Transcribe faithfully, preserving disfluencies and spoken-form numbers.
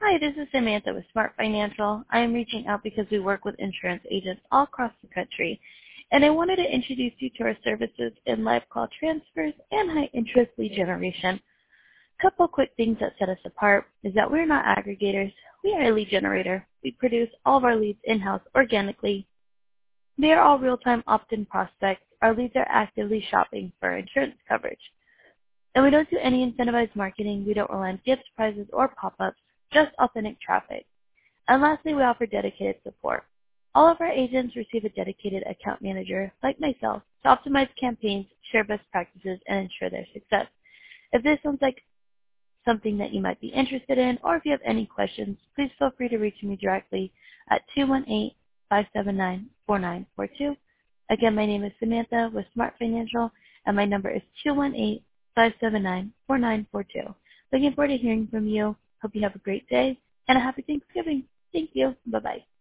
Hi, this is Samantha with Smart Financial. I am reaching out because we work with insurance agents all across the country, and I wanted to introduce you to our services in live call transfers and high interest lead generation. A couple quick things that set us apart is that we're not aggregators. We are a lead generator. We produce all of our leads in-house organically. They are all real-time opt-in prospects. Our leads are actively shopping for insurance coverage. And we don't do any incentivized marketing. We don't rely on gifts, prizes, or pop-ups, just authentic traffic. And lastly, we offer dedicated support. All of our agents receive a dedicated account manager, like myself, to optimize campaigns, share best practices, and ensure their success. If this sounds like something that you might be interested in, or if you have any questions, please feel free to reach me directly at two one eight, five seven nine, four nine four two. Again, my name is Samantha with Smart Financial, and my number is two one eight, five seven nine, four nine four two. Looking forward to hearing from you. Hope you have a great day and a happy Thanksgiving. Thank you. Bye-bye.